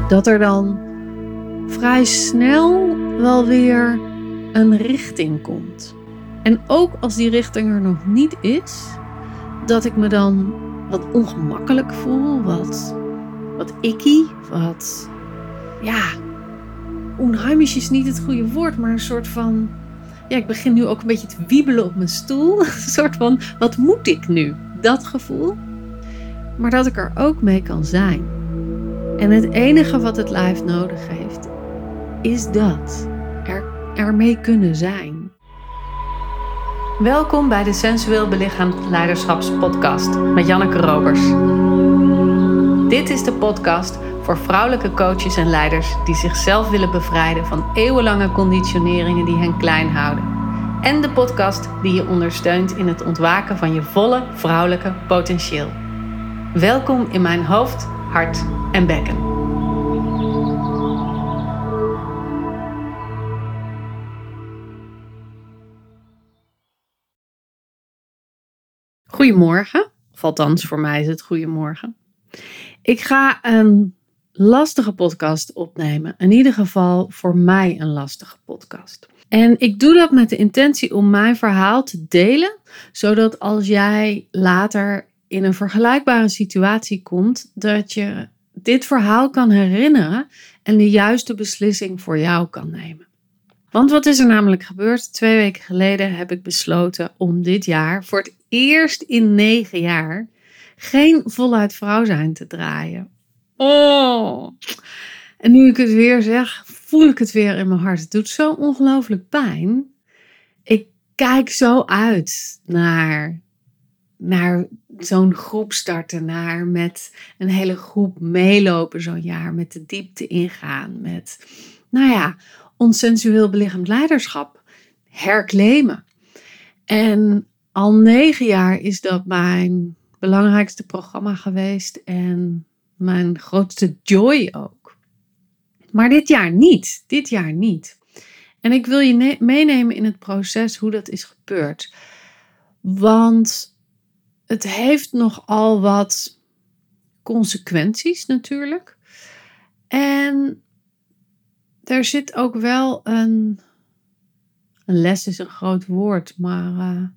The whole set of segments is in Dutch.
dat er dan vrij snel wel weer een richting komt. En ook als die richting er nog niet is, dat ik me dan wat ongemakkelijk voel, wat icky, onheimisch is niet het goede woord, maar een soort van, ik begin nu ook een beetje te wiebelen op mijn stoel. Een soort van, wat moet ik nu? Dat gevoel. Maar dat ik er ook mee kan zijn. En het enige wat het lijf nodig heeft, is dat. Ermee kunnen zijn. Welkom bij de Sensueel Belichaamd Leiderschapspodcast met Janneke Robers. Dit is de podcast voor vrouwelijke coaches en leiders die zichzelf willen bevrijden van eeuwenlange conditioneringen die hen klein houden. En de podcast die je ondersteunt in het ontwaken van je volle vrouwelijke potentieel. Welkom in mijn hoofd, hart en bekken. Goedemorgen, of althans voor mij is het goedemorgen. Ik ga een lastige podcast opnemen. In ieder geval voor mij een lastige podcast. En ik doe dat met de intentie om mijn verhaal te delen, zodat als jij later in een vergelijkbare situatie komt, dat je dit verhaal kan herinneren en de juiste beslissing voor jou kan nemen. Want wat is er namelijk gebeurd? 2 weken geleden heb ik besloten om dit jaar voor het eerst in 9 jaar geen voluit vrouw zijn te draaien. Oh! En nu ik het weer zeg, voel ik het weer in mijn hart. Het doet zo ongelooflijk pijn. Ik kijk zo uit naar zo'n groep starten, naar met een hele groep meelopen zo'n jaar, met de diepte ingaan, met, ons sensueel belichaamd leiderschap herclaimen. En al 9 jaar is dat mijn belangrijkste programma geweest en mijn grootste joy ook. Maar dit jaar niet. En ik wil je meenemen in het proces hoe dat is gebeurd. Want het heeft nogal wat consequenties natuurlijk. En er zit ook wel een les is een groot woord, maar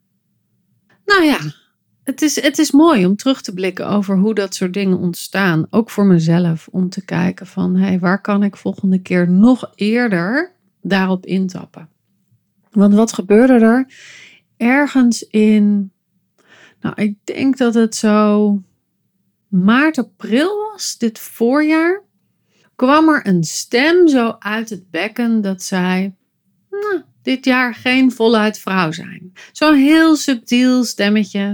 het is mooi om terug te blikken over hoe dat soort dingen ontstaan. Ook voor mezelf, om te kijken van, waar kan ik volgende keer nog eerder daarop intappen? Want wat gebeurde er? Ergens in, ik denk dat het zo maart, april was, dit voorjaar, kwam er een stem zo uit het bekken dat zei, dit jaar geen voluit vrouw zijn. Zo'n heel subtiel stemmetje,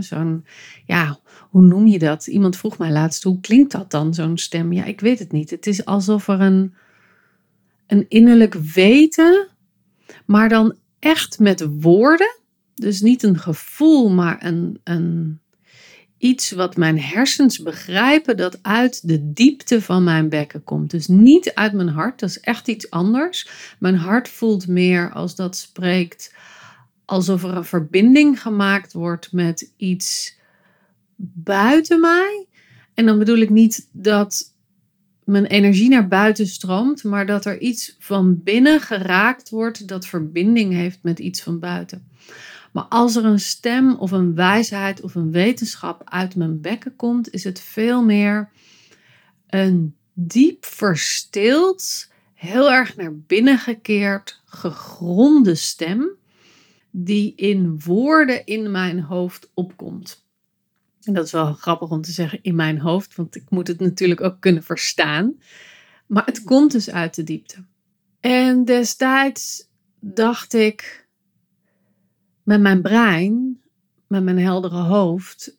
hoe noem je dat? Iemand vroeg mij laatst, hoe klinkt dat dan, zo'n stem? Ja, ik weet het niet. Het is alsof er een innerlijk weten, maar dan echt met woorden. Dus niet een gevoel, maar een iets wat mijn hersens begrijpen, dat uit de diepte van mijn bekken komt. Dus niet uit mijn hart, dat is echt iets anders. Mijn hart voelt meer als dat spreekt, alsof er een verbinding gemaakt wordt met iets buiten mij. En dan bedoel ik niet dat mijn energie naar buiten stroomt, maar dat er iets van binnen geraakt wordt dat verbinding heeft met iets van buiten. Maar als er een stem of een wijsheid of een wetenschap uit mijn bekken komt, is het veel meer een diep verstild, heel erg naar binnen gekeerd, gegronde stem die in woorden in mijn hoofd opkomt. En dat is wel grappig om te zeggen in mijn hoofd, want ik moet het natuurlijk ook kunnen verstaan. Maar het komt dus uit de diepte. En destijds dacht ik, met mijn brein, met mijn heldere hoofd,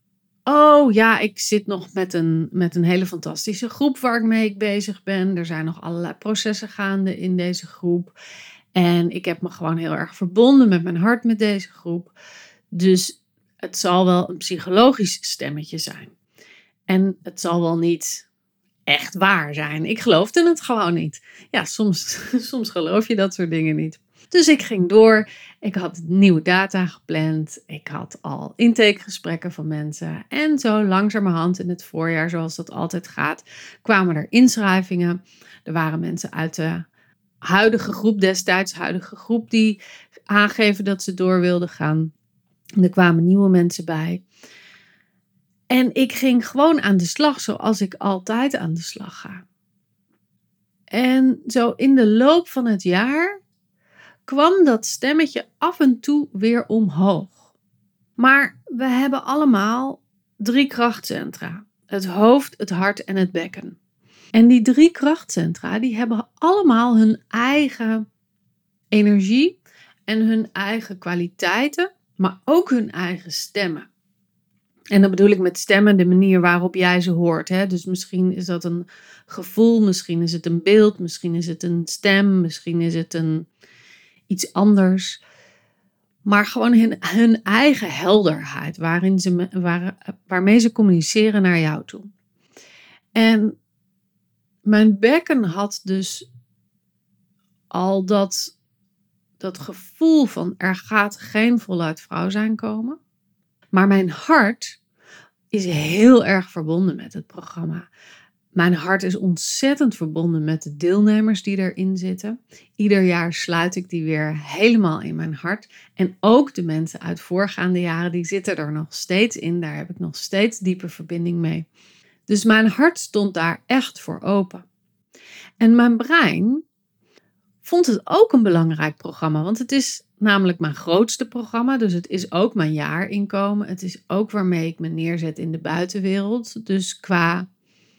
ik zit nog met een hele fantastische groep waarmee ik bezig ben. Er zijn nog allerlei processen gaande in deze groep. En ik heb me gewoon heel erg verbonden met mijn hart met deze groep. Dus het zal wel een psychologisch stemmetje zijn. En het zal wel niet echt waar zijn. Ik geloofde het gewoon niet. Ja, soms geloof je dat soort dingen niet. Dus ik ging door. Ik had nieuwe data gepland. Ik had al intakegesprekken van mensen. En zo langzamerhand in het voorjaar, zoals dat altijd gaat, kwamen er inschrijvingen. Er waren mensen uit de huidige groep destijds, die aangeven dat ze door wilden gaan. Er kwamen nieuwe mensen bij. En ik ging gewoon aan de slag zoals ik altijd aan de slag ga. En zo in de loop van het jaar kwam dat stemmetje af en toe weer omhoog. Maar we hebben allemaal 3 krachtcentra. Het hoofd, het hart en het bekken. En die 3 krachtcentra, die hebben allemaal hun eigen energie en hun eigen kwaliteiten, maar ook hun eigen stemmen. En dan bedoel ik met stemmen de manier waarop jij ze hoort. Hè? Dus misschien is dat een gevoel, misschien is het een beeld, misschien is het een stem, misschien is het iets anders. Maar gewoon hun eigen helderheid, waarmee ze communiceren naar jou toe. En mijn bekken had dus al dat gevoel van er gaat geen voluit vrouw zijn komen. Maar mijn hart is heel erg verbonden met het programma. Mijn hart is ontzettend verbonden met de deelnemers die erin zitten. Ieder jaar sluit ik die weer helemaal in mijn hart. En ook de mensen uit voorgaande jaren, die zitten er nog steeds in. Daar heb ik nog steeds diepe verbinding mee. Dus mijn hart stond daar echt voor open. En mijn brein vond het ook een belangrijk programma. Want het is namelijk mijn grootste programma. Dus het is ook mijn jaarinkomen. Het is ook waarmee ik me neerzet in de buitenwereld. Dus qua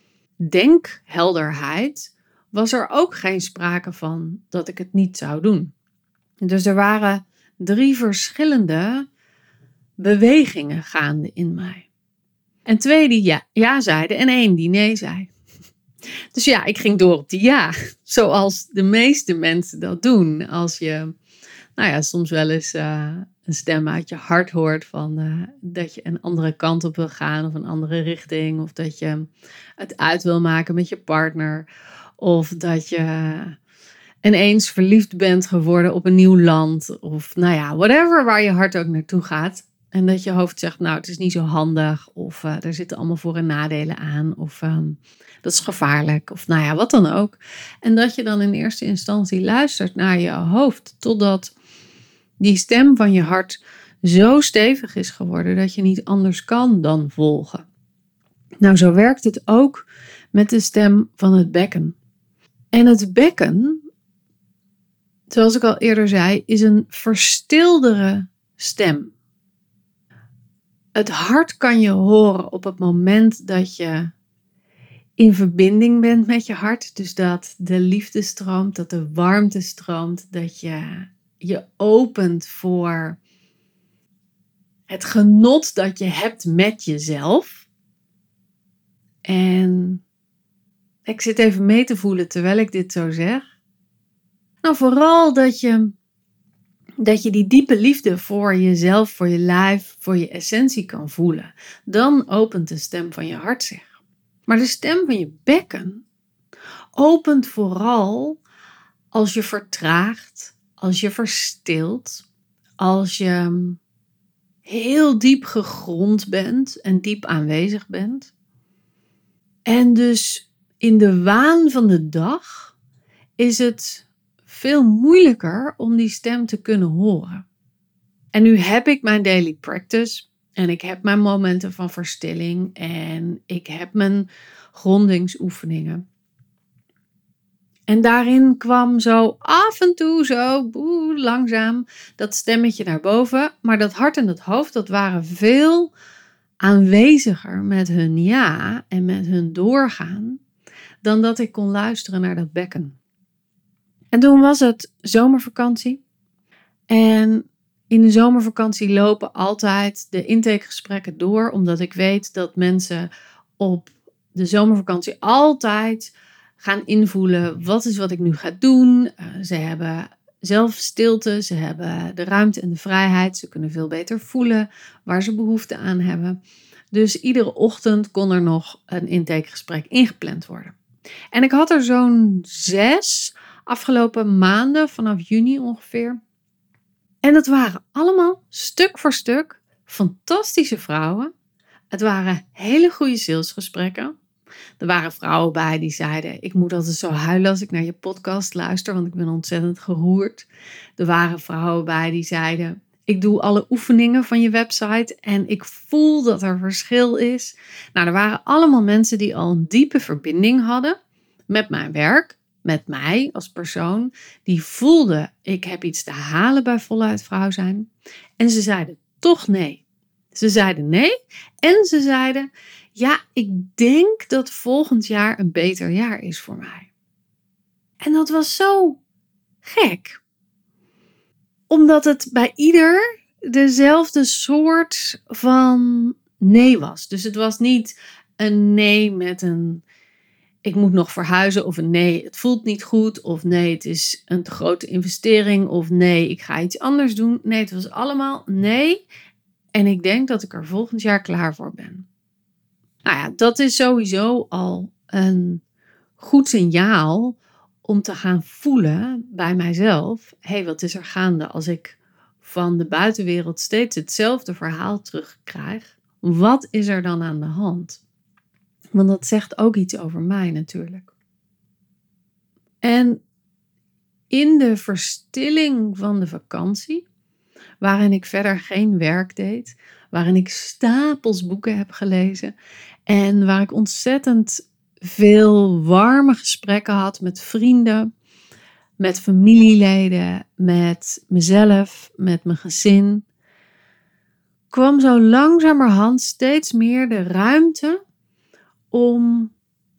denkhelderheid was er ook geen sprake van dat ik het niet zou doen. Dus er waren 3 verschillende bewegingen gaande in mij. En 2 die ja zeiden en 1 die nee zei. Dus ja, ik ging door op die ja. Zoals de meeste mensen dat doen. Als je soms wel eens een stem uit je hart hoort van dat je een andere kant op wil gaan of een andere richting. Of dat je het uit wil maken met je partner. Of dat je ineens verliefd bent geworden op een nieuw land. Of whatever waar je hart ook naartoe gaat. En dat je hoofd zegt, het is niet zo handig. Of er zitten allemaal voor- en nadelen aan. Of dat is gevaarlijk. Of wat dan ook. En dat je dan in eerste instantie luistert naar je hoofd. Totdat die stem van je hart zo stevig is geworden dat je niet anders kan dan volgen. Zo werkt het ook met de stem van het bekken. En het bekken, zoals ik al eerder zei, is een verstildere stem. Het hart kan je horen op het moment dat je in verbinding bent met je hart. Dus dat de liefde stroomt, dat de warmte stroomt, dat je opent voor het genot dat je hebt met jezelf. En ik zit even mee te voelen terwijl ik dit zo zeg. Vooral dat je die diepe liefde voor jezelf, voor je lijf, voor je essentie kan voelen. Dan opent de stem van je hart zich. Maar de stem van je bekken opent vooral als je vertraagt, als je verstilt, als je heel diep gegrond bent en diep aanwezig bent. En dus in de waan van de dag is het veel moeilijker om die stem te kunnen horen. En nu heb ik mijn daily practice en ik heb mijn momenten van verstilling en ik heb mijn grondingsoefeningen. En daarin kwam zo af en toe zo langzaam dat stemmetje naar boven. Maar dat hart en dat hoofd, dat waren veel aanweziger met hun ja en met hun doorgaan dan dat ik kon luisteren naar dat bekken. En toen was het zomervakantie. En in de zomervakantie lopen altijd de intakegesprekken door, omdat ik weet dat mensen op de zomervakantie altijd gaan invoelen, wat is wat ik nu ga doen. Ze hebben zelf stilte, ze hebben de ruimte en de vrijheid. Ze kunnen veel beter voelen waar ze behoefte aan hebben. Dus iedere ochtend kon er nog een intakegesprek ingepland worden. En ik had er zo'n 6 Afgelopen maanden, vanaf juni ongeveer. En dat waren allemaal stuk voor stuk fantastische vrouwen. Het waren hele goede salesgesprekken. Er waren vrouwen bij die zeiden: ik moet altijd zo huilen als ik naar je podcast luister, want ik ben ontzettend geroerd. Er waren vrouwen bij die zeiden: ik doe alle oefeningen van je website en ik voel dat er verschil is. Nou, er waren allemaal mensen die al een diepe verbinding hadden met mijn werk, met mij als persoon. Die voelden: ik heb iets te halen bij voluit vrouw zijn. En ze zeiden toch nee. Ze zeiden nee en ze zeiden: ja, ik denk dat volgend jaar een beter jaar is voor mij. En dat was zo gek. Omdat het bij ieder dezelfde soort van nee was. Dus het was niet een nee met een: ik moet nog verhuizen, of een nee, het voelt niet goed, of nee, het is een te grote investering, of nee, ik ga iets anders doen. Nee, het was allemaal nee en ik denk dat ik er volgend jaar klaar voor ben. Nou ja, dat is sowieso al een goed signaal om te gaan voelen bij mijzelf: hé, wat is er gaande als ik van de buitenwereld steeds hetzelfde verhaal terugkrijg? Wat is er dan aan de hand? Want dat zegt ook iets over mij natuurlijk. En in de verstilling van de vakantie, waarin ik verder geen werk deed, waarin ik stapels boeken heb gelezen en waar ik ontzettend veel warme gesprekken had met vrienden, met familieleden, met mezelf, met mijn gezin, kwam zo langzamerhand steeds meer de ruimte om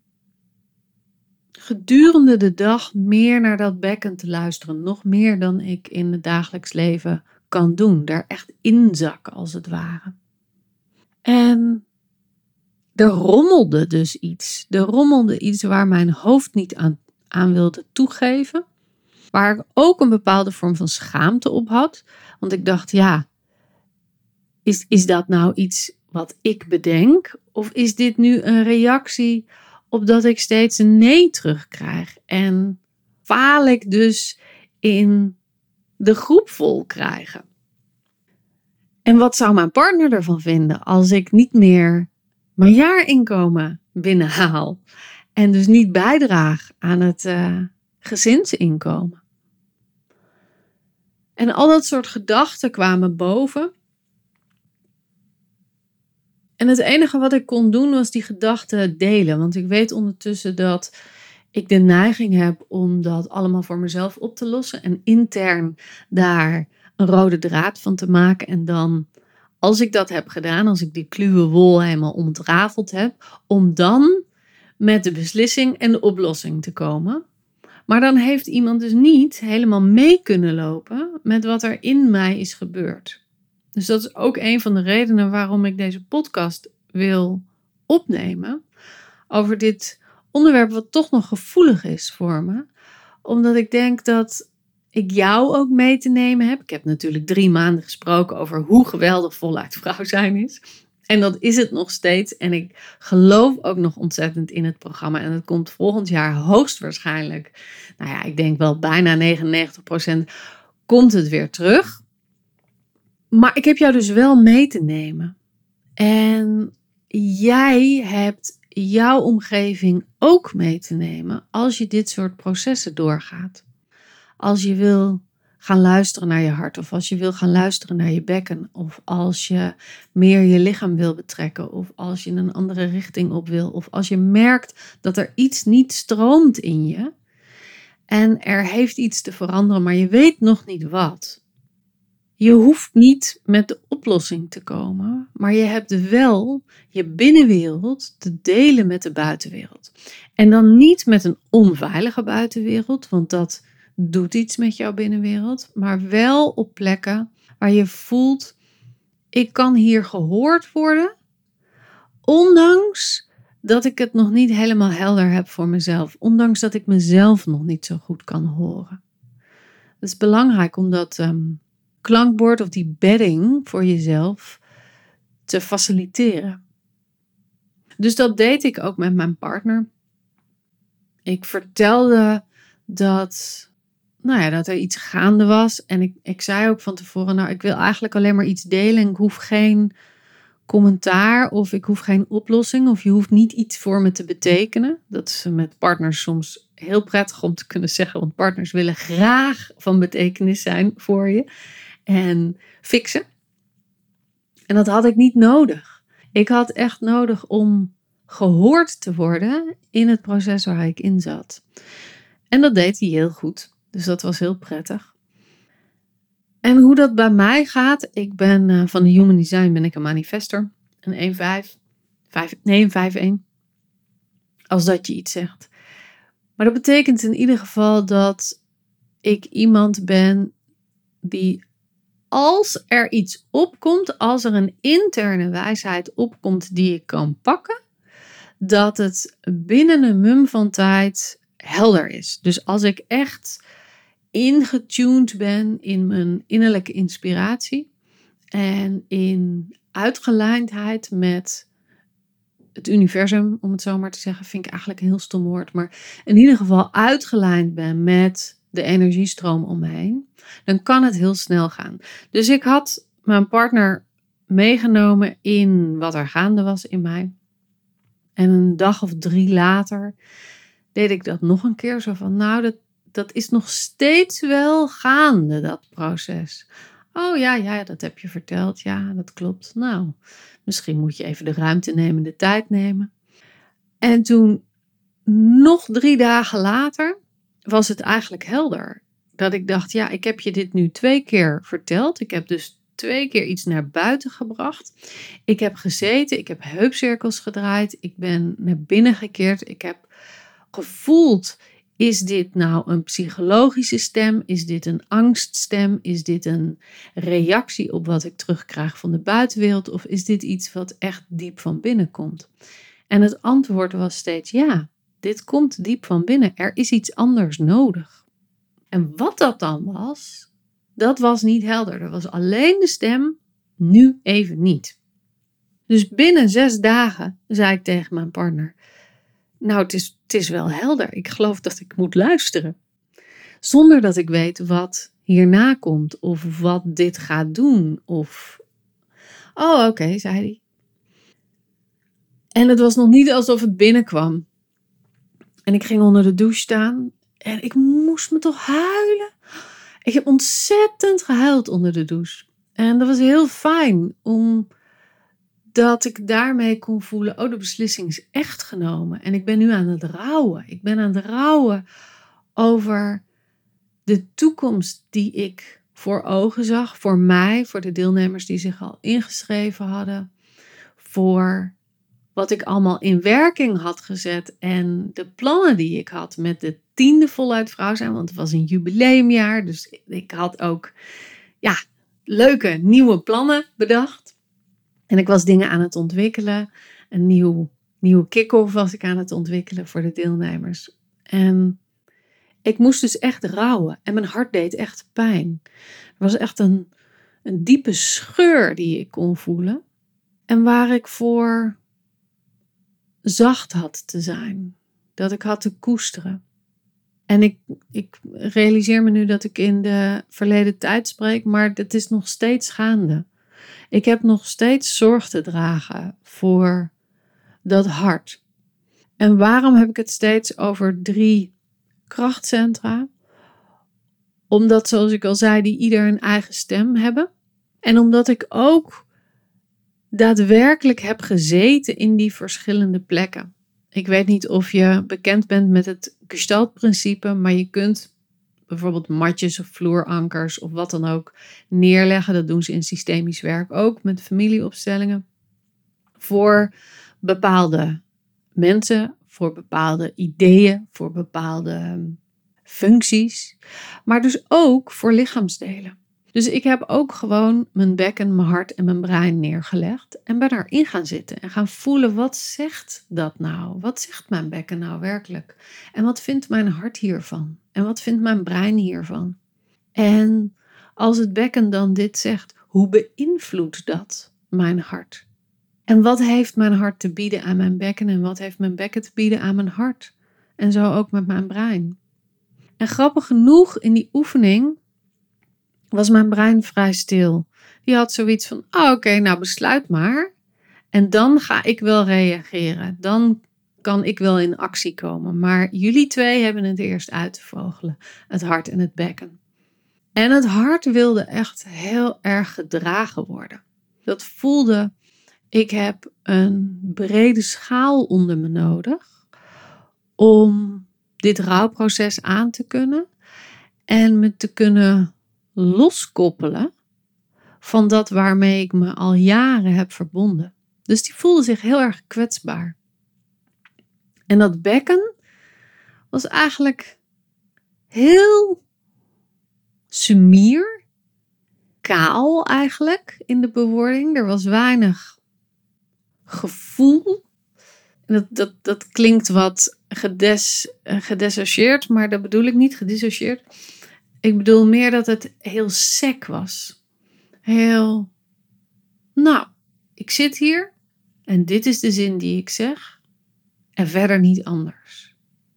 gedurende de dag meer naar dat bekken te luisteren. Nog meer dan ik in het dagelijks leven kan doen. Daar echt inzakken als het ware. En er rommelde dus iets. Er rommelde iets waar mijn hoofd niet aan wilde toegeven. Waar ik ook een bepaalde vorm van schaamte op had. Want ik dacht, ja, is dat nou iets wat ik bedenk? Of is dit nu een reactie op dat ik steeds een nee terugkrijg? En faal ik dus in de groep vol krijgen? En wat zou mijn partner ervan vinden als ik niet meer mijn jaarinkomen binnenhaal? En dus niet bijdraag aan het gezinsinkomen? En al dat soort gedachten kwamen boven. En het enige wat ik kon doen was die gedachten delen. Want ik weet ondertussen dat ik de neiging heb om dat allemaal voor mezelf op te lossen. En intern daar een rode draad van te maken. En dan, als ik dat heb gedaan, als ik die kluwe wol helemaal ontrafeld heb, om dan met de beslissing en de oplossing te komen. Maar dan heeft iemand dus niet helemaal mee kunnen lopen met wat er in mij is gebeurd. Dus dat is ook een van de redenen waarom ik deze podcast wil opnemen. Over dit onderwerp wat toch nog gevoelig is voor me. Omdat ik denk dat ik jou ook mee te nemen heb. Ik heb natuurlijk 3 maanden gesproken over hoe geweldig voluit vrouw zijn is. En dat is het nog steeds. En ik geloof ook nog ontzettend in het programma. En het komt volgend jaar hoogstwaarschijnlijk. Nou ja, ik denk wel bijna 99% komt het weer terug. Maar ik heb jou dus wel mee te nemen. En jij hebt jouw omgeving ook mee te nemen als je dit soort processen doorgaat. Als je wil gaan luisteren naar je hart, of als je wil gaan luisteren naar je bekken, of als je meer je lichaam wil betrekken, of als je een andere richting op wil, of als je merkt dat er iets niet stroomt in je en er heeft iets te veranderen, maar je weet nog niet wat. Je hoeft niet met de oplossing te komen, maar je hebt wel je binnenwereld te delen met de buitenwereld. En dan niet met een onveilige buitenwereld, want dat doet iets met jouw binnenwereld, maar wel op plekken waar je voelt: ik kan hier gehoord worden, ondanks dat ik het nog niet helemaal helder heb voor mezelf, ondanks dat ik mezelf nog niet zo goed kan horen. Het is belangrijk om dat klankbord of die bedding voor jezelf te faciliteren. Dus dat deed ik ook met mijn partner. Ik vertelde dat, nou ja, dat er iets gaande was. En ik zei ook van tevoren, nou, ik wil eigenlijk alleen maar iets delen. Ik hoef geen commentaar of ik hoef geen oplossing. Of je hoeft niet iets voor me te betekenen. Dat is met partners soms heel prettig om te kunnen zeggen. Want partners willen graag van betekenis zijn voor je. En fixen. En dat had ik niet nodig. Ik had echt nodig om gehoord te worden in het proces waar ik in zat. En dat deed hij heel goed. Dus dat was heel prettig. En hoe dat bij mij gaat, ik ben van de Human Design ben ik een manifester. Een 1-1. Als dat je iets zegt. Maar dat betekent in ieder geval dat ik iemand ben die als er iets opkomt, als er een interne wijsheid opkomt die ik kan pakken, dat het binnen een mum van tijd helder is. Dus als ik echt ingetuned ben in mijn innerlijke inspiratie en in uitgelijndheid met het universum, om het zo maar te zeggen, vind ik eigenlijk een heel stom woord, maar in ieder geval uitgelijnd ben met de energiestroom om me heen, dan kan het heel snel gaan. Dus ik had mijn partner meegenomen in wat er gaande was in mij. En een dag of 3 later deed ik dat nog een keer. Zo van, nou, dat is nog steeds wel gaande, dat proces. Oh ja, dat heb je verteld. Ja, dat klopt. Nou, misschien moet je even de ruimte nemen, de tijd nemen. En toen, nog 3 dagen later, was het eigenlijk helder. Dat ik dacht, ja, ik heb je dit nu 2 keer verteld. Ik heb dus 2 keer iets naar buiten gebracht. Ik heb gezeten, ik heb heupcirkels gedraaid. Ik ben naar binnen gekeerd. Ik heb gevoeld, is dit nou een psychologische stem? Is dit een angststem? Is dit een reactie op wat ik terugkrijg van de buitenwereld? Of is dit iets wat echt diep van binnen komt? En het antwoord was steeds ja, dit komt diep van binnen. Er is iets anders nodig. En wat dat dan was, dat was niet helder. Er was alleen de stem, nu even niet. Dus binnen 6 dagen zei ik tegen mijn partner, nou, het is wel helder. Ik geloof dat ik moet luisteren. Zonder dat ik weet wat hierna komt of wat dit gaat doen. Of, oh oké, zei hij. En het was nog niet alsof het binnenkwam. En ik ging onder de douche staan en ik moest me toch huilen. Ik heb ontzettend gehuild onder de douche. En dat was heel fijn, omdat ik daarmee kon voelen, oh, de beslissing is echt genomen. En ik ben nu aan het rouwen. Ik ben aan het rouwen over de toekomst die ik voor ogen zag. Voor mij, voor de deelnemers die zich al ingeschreven hadden. Voor wat ik allemaal in werking had gezet. En de plannen die ik had met de 10e voluit vrouw zijn. Want het was een jubileumjaar. Dus ik had ook leuke nieuwe plannen bedacht. En ik was dingen aan het ontwikkelen. Een nieuwe kick-off was ik aan het ontwikkelen voor de deelnemers. En ik moest dus echt rouwen. En mijn hart deed echt pijn. Er was echt een diepe scheur die ik kon voelen. En waar ik voor zacht had te zijn. Dat ik had te koesteren. En ik realiseer me nu dat ik in de verleden tijd spreek. Maar het is nog steeds gaande. Ik heb nog steeds zorg te dragen voor dat hart. En waarom heb ik het steeds over 3 krachtcentra? Omdat, zoals ik al zei, die ieder een eigen stem hebben. En omdat ik ook daadwerkelijk heb gezeten in die verschillende plekken. Ik weet niet of je bekend bent met het Gestaltprincipe, maar je kunt bijvoorbeeld matjes of vloerankers of wat dan ook neerleggen. Dat doen ze in systemisch werk ook met familieopstellingen. Voor bepaalde mensen, voor bepaalde ideeën, voor bepaalde functies. Maar dus ook voor lichaamsdelen. Dus ik heb ook gewoon mijn bekken, mijn hart en mijn brein neergelegd. En ben erin gaan zitten en gaan voelen, wat zegt dat nou? Wat zegt mijn bekken nou werkelijk? En wat vindt mijn hart hiervan? En wat vindt mijn brein hiervan? En als het bekken dan dit zegt, hoe beïnvloedt dat mijn hart? En wat heeft mijn hart te bieden aan mijn bekken? En wat heeft mijn bekken te bieden aan mijn hart? En zo ook met mijn brein. En grappig genoeg, in die oefening was mijn brein vrij stil. Die had zoiets van, oké, nou besluit maar. En dan ga ik wel reageren. Dan kan ik wel in actie komen. Maar jullie twee hebben het eerst uit te vogelen. Het hart en het bekken. En het hart wilde echt heel erg gedragen worden. Dat voelde, ik heb een brede schaal onder me nodig om dit rouwproces aan te kunnen en me te kunnen loskoppelen van dat waarmee ik me al jaren heb verbonden. Dus die voelde zich heel erg kwetsbaar. En dat bekken was eigenlijk heel sumier, kaal eigenlijk in de bewoording. Er was weinig gevoel. Dat klinkt wat gedissocieerd, maar dat bedoel ik niet, gedissocieerd. Ik bedoel meer dat het heel sec was. Heel, nou, ik zit hier en dit is de zin die ik zeg en verder niet anders.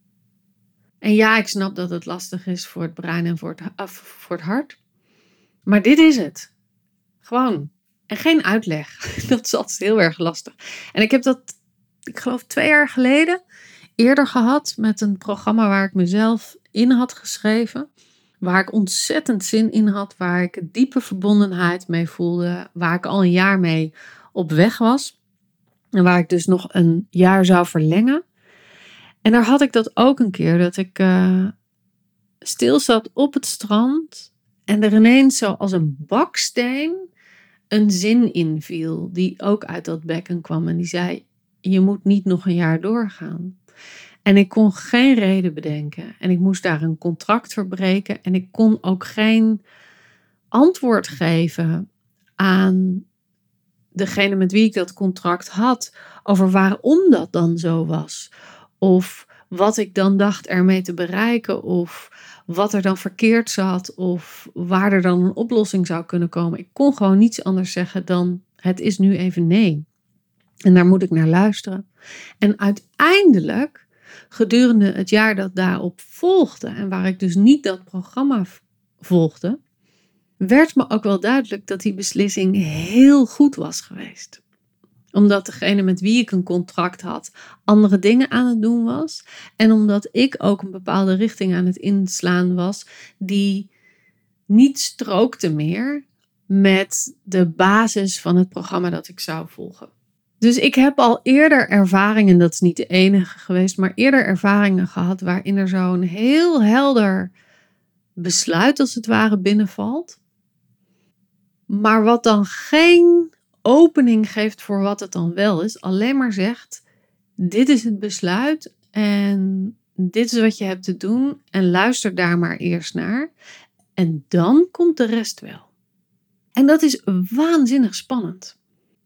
En ja, ik snap dat het lastig is voor het brein en voor het hart. Maar dit is het. Gewoon. En geen uitleg. Dat is altijd heel erg lastig. En ik heb dat, ik geloof 2 jaar geleden, eerder gehad met een programma waar ik mezelf in had geschreven. Waar ik ontzettend zin in had. Waar ik een diepe verbondenheid mee voelde. Waar ik al een jaar mee op weg was. En waar ik dus nog een jaar zou verlengen. En daar had ik dat ook een keer. Dat ik stil zat op het strand. En er ineens zo als een baksteen een zin inviel. Die ook uit dat bekken kwam. En die zei, je moet niet nog een jaar doorgaan. En ik kon geen reden bedenken. En ik moest daar een contract verbreken. En ik kon ook geen antwoord geven aan degene met wie ik dat contract had. Over waarom dat dan zo was. Of wat ik dan dacht ermee te bereiken. Of wat er dan verkeerd zat. Of waar er dan een oplossing zou kunnen komen. Ik kon gewoon niets anders zeggen dan het is nu even nee. En daar moet ik naar luisteren. En uiteindelijk, gedurende het jaar dat daarop volgde, en waar ik dus niet dat programma volgde, werd me ook wel duidelijk dat die beslissing heel goed was geweest. Omdat degene met wie ik een contract had andere dingen aan het doen was. En omdat ik ook een bepaalde richting aan het inslaan was die niet strookte meer met de basis van het programma dat ik zou volgen. Dus ik heb al eerder ervaringen, dat is niet de enige geweest, maar eerder ervaringen gehad waarin er zo'n heel helder besluit als het ware binnenvalt. Maar wat dan geen opening geeft voor wat het dan wel is, alleen maar zegt, dit is het besluit en dit is wat je hebt te doen en luister daar maar eerst naar. En dan komt de rest wel. En dat is waanzinnig spannend.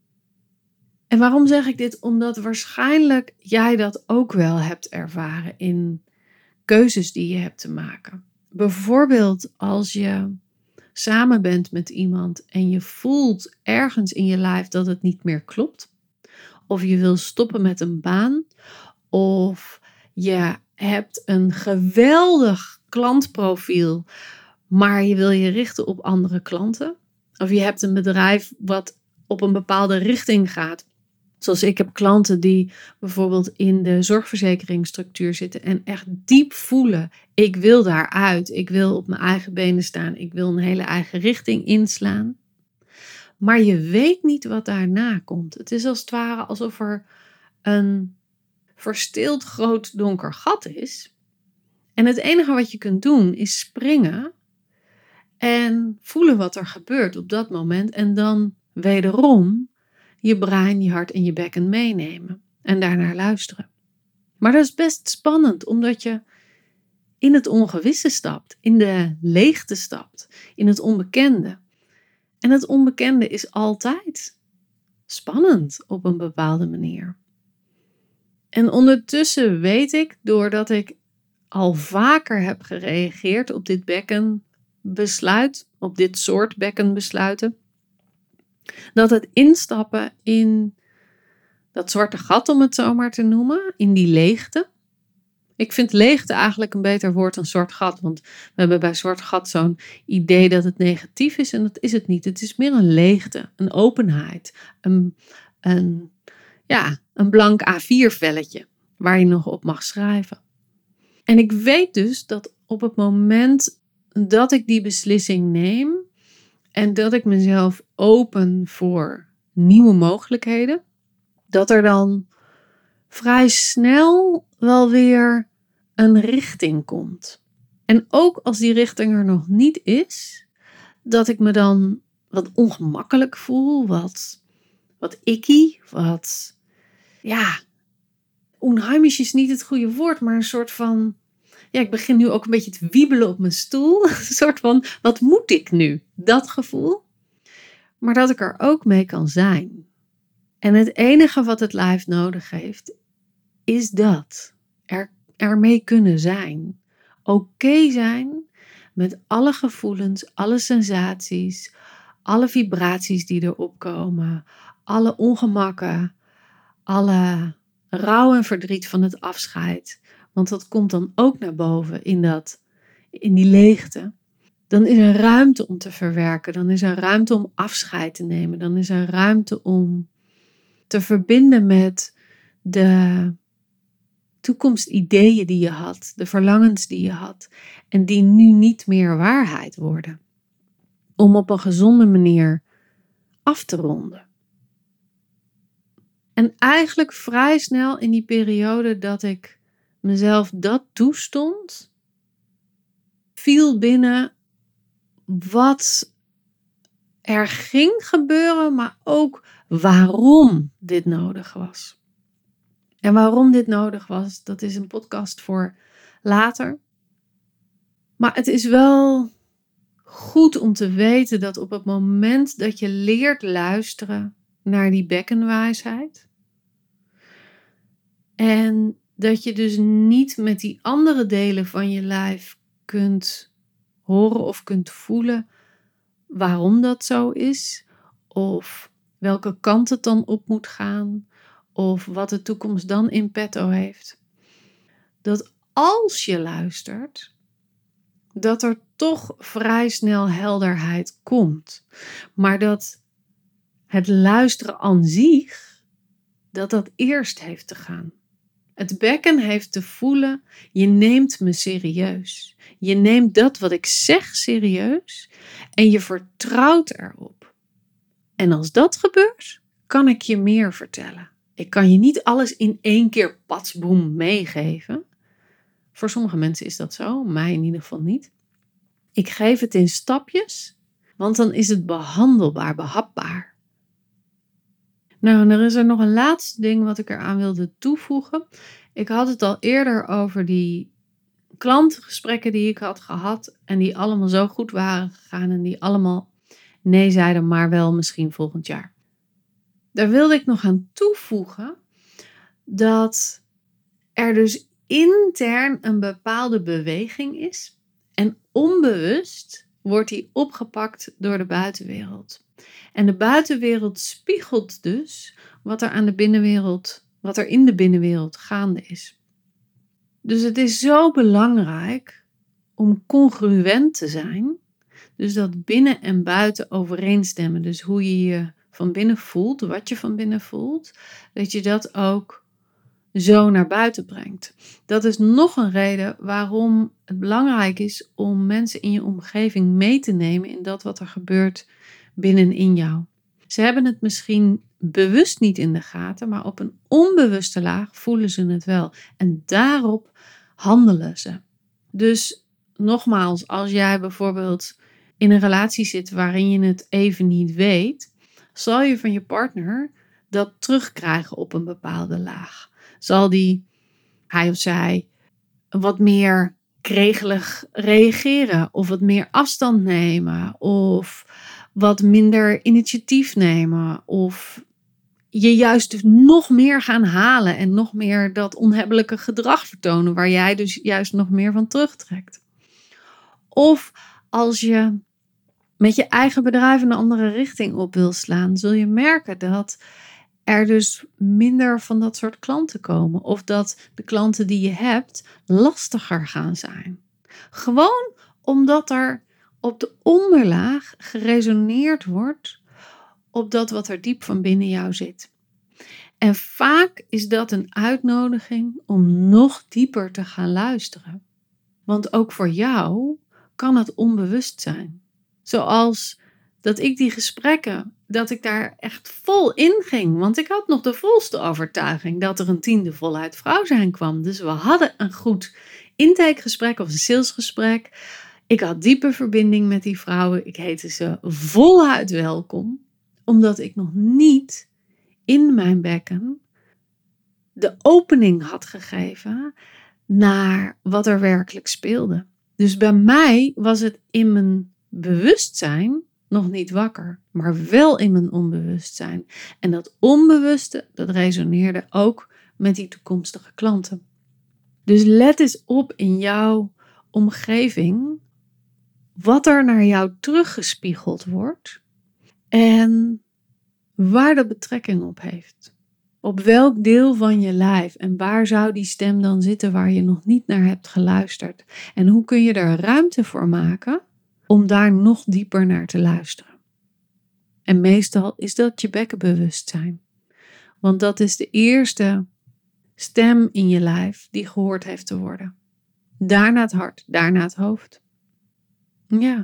En waarom zeg ik dit? Omdat waarschijnlijk jij dat ook wel hebt ervaren in keuzes die je hebt te maken. Bijvoorbeeld als je samen bent met iemand en je voelt ergens in je lijf dat het niet meer klopt. Of je wil stoppen met een baan. Of je hebt een geweldig klantprofiel, maar je wil je richten op andere klanten. Of je hebt een bedrijf wat op een bepaalde richting gaat. Zoals ik heb klanten die bijvoorbeeld in de zorgverzekeringsstructuur zitten en echt diep voelen, ik wil daaruit, ik wil op mijn eigen benen staan, ik wil een hele eigen richting inslaan. Maar je weet niet wat daarna komt. Het is als het ware alsof er een verstild groot donker gat is. En het enige wat je kunt doen is springen en voelen wat er gebeurt op dat moment. En dan wederom je brein, je hart en je bekken meenemen. En daarnaar luisteren. Maar dat is best spannend, omdat je in het ongewisse stapt. In de leegte stapt. In het onbekende. En het onbekende is altijd spannend op een bepaalde manier. En ondertussen weet ik, doordat ik al vaker heb gereageerd op dit bekkenbesluit, op dit soort bekkenbesluiten, dat het instappen in dat zwarte gat, om het zo maar te noemen, in die leegte, Ik vind leegte eigenlijk een beter woord dan zwart gat. Want we hebben bij zwart gat zo'n idee dat het negatief is. En dat is het niet. Het is meer een leegte, een openheid. Een blank A4-velletje waar je nog op mag schrijven. En ik weet dus dat op het moment dat ik die beslissing neem en dat ik mezelf open voor nieuwe mogelijkheden, dat er dan vrij snel wel weer een richting komt. En ook als die richting er nog niet is, dat ik me dan wat ongemakkelijk voel, wat icky, onheimisch is niet het goede woord, maar een soort van, ik begin nu ook een beetje te wiebelen op mijn stoel. Een soort van, wat moet ik nu? Dat gevoel. Maar dat ik er ook mee kan zijn. En het enige wat het lijf nodig heeft, is dat. Ermee kunnen zijn. Oké zijn met alle gevoelens, alle sensaties, alle vibraties die erop komen, alle ongemakken, alle rouw en verdriet van het afscheid. Want dat komt dan ook naar boven in die leegte. Dan is er ruimte om te verwerken. Dan is er ruimte om afscheid te nemen. Dan is er ruimte om te verbinden met de toekomstideeën die je had. De verlangens die je had. En die nu niet meer waarheid worden. Om op een gezonde manier af te ronden. En eigenlijk vrij snel in die periode dat ik mezelf dat toestond, viel binnen wat er ging gebeuren, maar ook waarom dit nodig was. En waarom dit nodig was, dat is een podcast voor later. Maar het is wel goed om te weten dat op het moment dat je leert luisteren naar die bekkenwijsheid, en dat je dus niet met die andere delen van je lijf kunt horen of kunt voelen waarom dat zo is, of welke kant het dan op moet gaan, of wat de toekomst dan in petto heeft. Dat als je luistert, dat er toch vrij snel helderheid komt. Maar dat het luisteren aan zich, dat eerst heeft te gaan. Het bekken heeft te voelen, je neemt me serieus. Je neemt dat wat ik zeg serieus en je vertrouwt erop. En als dat gebeurt, kan ik je meer vertellen. Ik kan je niet alles in één keer patsboom meegeven. Voor sommige mensen is dat zo, mij in ieder geval niet. Ik geef het in stapjes, want dan is het behandelbaar, behapbaar. Nou, en er is er nog een laatste ding wat ik eraan wilde toevoegen. Ik had het al eerder over die klantengesprekken die ik had gehad en die allemaal zo goed waren gegaan en die allemaal nee zeiden, maar wel misschien volgend jaar. Daar wilde ik nog aan toevoegen dat er dus intern een bepaalde beweging is en onbewust wordt die opgepakt door de buitenwereld. En de buitenwereld spiegelt dus wat er in de binnenwereld gaande is. Dus het is zo belangrijk om congruent te zijn. Dus dat binnen en buiten overeenstemmen. Dus hoe je je van binnen voelt, wat je van binnen voelt. Dat je dat ook zo naar buiten brengt. Dat is nog een reden waarom het belangrijk is om mensen in je omgeving mee te nemen in dat wat er gebeurt binnenin jou. Ze hebben het misschien bewust niet in de gaten, maar op een onbewuste laag voelen ze het wel. En daarop handelen ze. Dus nogmaals, als jij bijvoorbeeld in een relatie zit waarin je het even niet weet, zal je van je partner dat terugkrijgen op een bepaalde laag. Zal hij of zij, wat meer kregelig reageren of wat meer afstand nemen of wat minder initiatief nemen of je juist dus nog meer gaan halen en nog meer dat onhebbelijke gedrag vertonen waar jij dus juist nog meer van terugtrekt. Of als je met je eigen bedrijf een andere richting op wil slaan, zul je merken dat er dus minder van dat soort klanten komen. Of dat de klanten die je hebt lastiger gaan zijn. Gewoon omdat er op de onderlaag geresoneerd wordt op dat wat er diep van binnen jou zit. En vaak is dat een uitnodiging om nog dieper te gaan luisteren. Want ook voor jou kan het onbewust zijn. Zoals dat ik die gesprekken, dat ik daar echt vol in ging. Want ik had nog de volste overtuiging dat er een 10e voluit vrouw zijn kwam. Dus we hadden een goed intakegesprek of een salesgesprek. Ik had diepe verbinding met die vrouwen. Ik heette ze voluit welkom. Omdat ik nog niet in mijn bekken de opening had gegeven naar wat er werkelijk speelde. Dus bij mij was het in mijn bewustzijn nog niet wakker, maar wel in mijn onbewustzijn. En dat onbewuste, dat resoneerde ook met die toekomstige klanten. Dus let eens op in jouw omgeving wat er naar jou teruggespiegeld wordt en waar dat betrekking op heeft. Op welk deel van je lijf en waar zou die stem dan zitten waar je nog niet naar hebt geluisterd? En hoe kun je er ruimte voor maken om daar nog dieper naar te luisteren? En meestal is dat je bekkenbewustzijn. Want dat is de eerste stem in je lijf die gehoord heeft te worden. Daarna het hart, daarna het hoofd. Ja.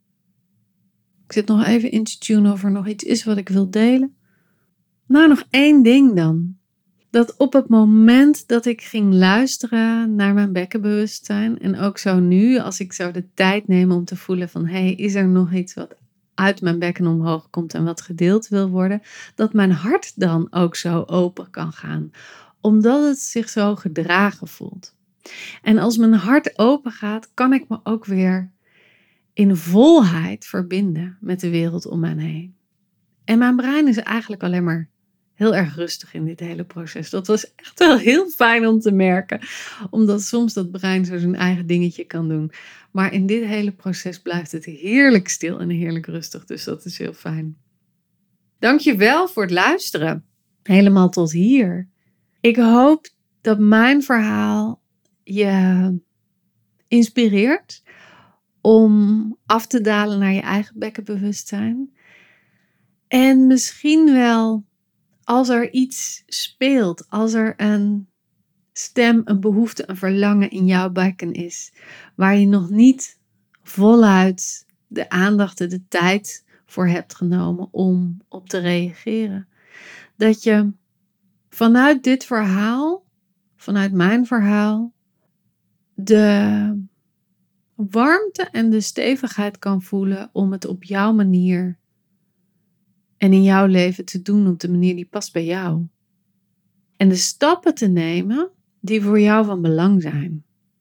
Ik zit nog even in te tunen of er nog iets is wat ik wil delen. Nou, nog één ding dan. Dat op het moment dat ik ging luisteren naar mijn bekkenbewustzijn, en ook zo nu, als ik zo de tijd neem om te voelen van, is er nog iets wat uit mijn bekken omhoog komt en wat gedeeld wil worden, dat mijn hart dan ook zo open kan gaan. Omdat het zich zo gedragen voelt. En als mijn hart open gaat, kan ik me ook weer in volheid verbinden met de wereld om mij heen. En mijn brein is eigenlijk alleen maar heel erg rustig in dit hele proces. Dat was echt wel heel fijn om te merken. Omdat soms dat brein zo zijn eigen dingetje kan doen. Maar in dit hele proces blijft het heerlijk stil en heerlijk rustig. Dus dat is heel fijn. Dank je wel voor het luisteren. Helemaal tot hier. Ik hoop dat mijn verhaal je inspireert om af te dalen naar je eigen bekkenbewustzijn. En misschien wel als er iets speelt, als er een stem, een behoefte, een verlangen in jouw bekken is, waar je nog niet voluit de aandacht en de tijd voor hebt genomen om op te reageren. Dat je vanuit dit verhaal, vanuit mijn verhaal, de warmte en de stevigheid kan voelen om het op jouw manier en in jouw leven te doen op de manier die past bij jou. En de stappen te nemen die voor jou van belang zijn.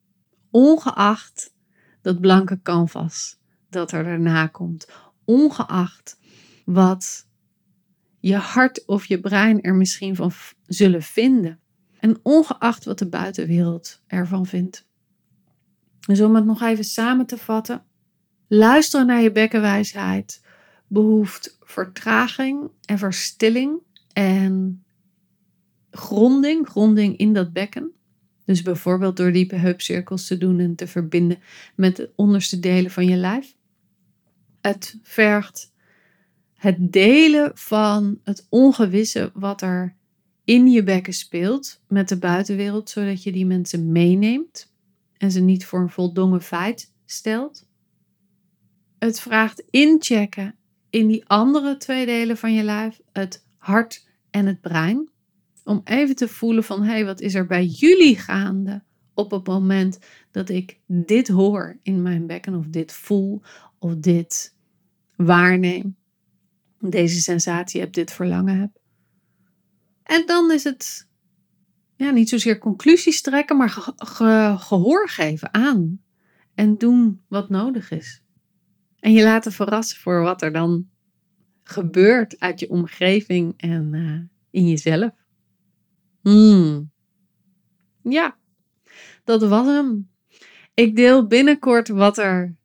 Ongeacht dat blanke canvas dat er daarna komt. Ongeacht wat je hart of je brein er misschien van zullen vinden. En ongeacht wat de buitenwereld ervan vindt. Dus om het nog even samen te vatten. Luisteren naar je bekkenwijsheid behoeft vertraging en verstilling en gronding in dat bekken. Dus bijvoorbeeld door diepe heupcirkels te doen en te verbinden met de onderste delen van je lijf. Het vergt het delen van het ongewisse wat er in je bekken speelt met de buitenwereld, zodat je die mensen meeneemt en ze niet voor een voldongen feit stelt. Het vraagt inchecken in die andere twee delen van je lijf, het hart en het brein. Om even te voelen van, wat is er bij jullie gaande op het moment dat ik dit hoor in mijn bekken of dit voel of dit waarneem. Deze sensatie heb, dit verlangen heb. En dan is het niet zozeer conclusies trekken, maar gehoor geven aan. En doen wat nodig is. En je laten verrassen voor wat er dan gebeurt uit je omgeving en in jezelf. Ja, dat was hem. Ik deel binnenkort wat er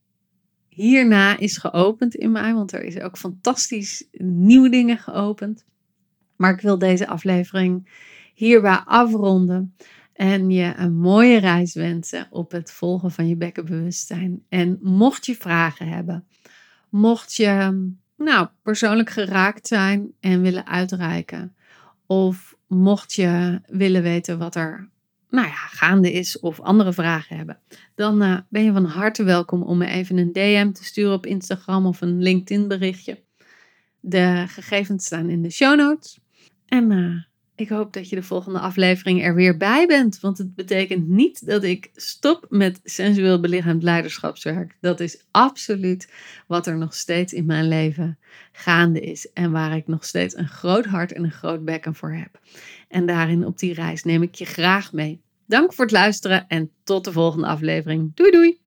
hierna is geopend in mij. Want er is ook fantastisch nieuwe dingen geopend. Maar ik wil deze aflevering hierbij afronden en je een mooie reis wensen op het volgen van je bekkenbewustzijn. En mocht je vragen hebben, mocht je persoonlijk geraakt zijn en willen uitreiken, of mocht je willen weten wat er gaande is of andere vragen hebben, dan ben je van harte welkom om me even een DM te sturen op Instagram of een LinkedIn berichtje. De gegevens staan in de show notes. En ik hoop dat je de volgende aflevering er weer bij bent. Want het betekent niet dat ik stop met sensueel belichaamd leiderschapswerk. Dat is absoluut wat er nog steeds in mijn leven gaande is. En waar ik nog steeds een groot hart en een groot bekken voor heb. En daarin op die reis neem ik je graag mee. Dank voor het luisteren en tot de volgende aflevering. Doei doei!